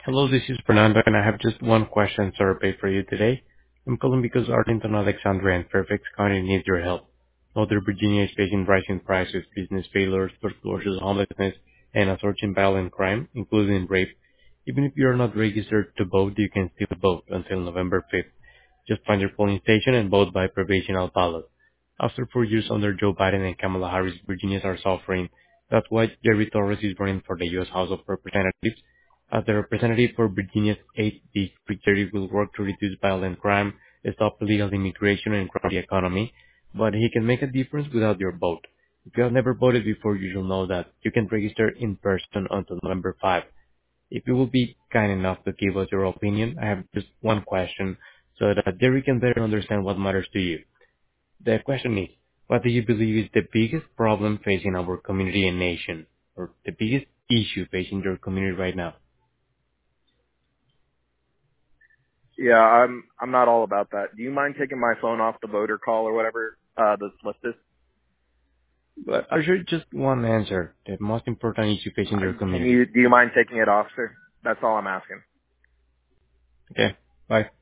Hello, this is Fernando, and I have just one question survey for you today. I'm calling because Arlington, Alexandria, and Fairfax County need your help. Northern Virginia is facing rising prices, business failures, foreclosures, homelessness, and a surging violent crime, including rape. Even if you are not registered to vote, you can still vote until November 5th. Just find your polling station and vote by provisional ballot. After 4 years under Joe Biden and Kamala Harris, Virginians are suffering. That's why Jerry Torres is running for the U.S. House of Representatives. As the representative for Virginia's 8th district, Jerry will work to reduce violent crime, stop illegal immigration, and grow the economy. But he can make a difference without your vote. If you have never voted before, you should know that you can register in person until November 5. If you will be kind enough to give us your opinion, I have just one question so that Jerry can better understand what matters to you. The question is, what do you believe is the biggest problem facing our community and nation, or the biggest issue facing your community right now? Yeah, I'm not all about that. Do you mind taking my phone off the voter call or whatever this list is? But I sure just one answer, the most important issue facing your community. Do you mind taking it off, sir? That's all I'm asking. Okay, bye.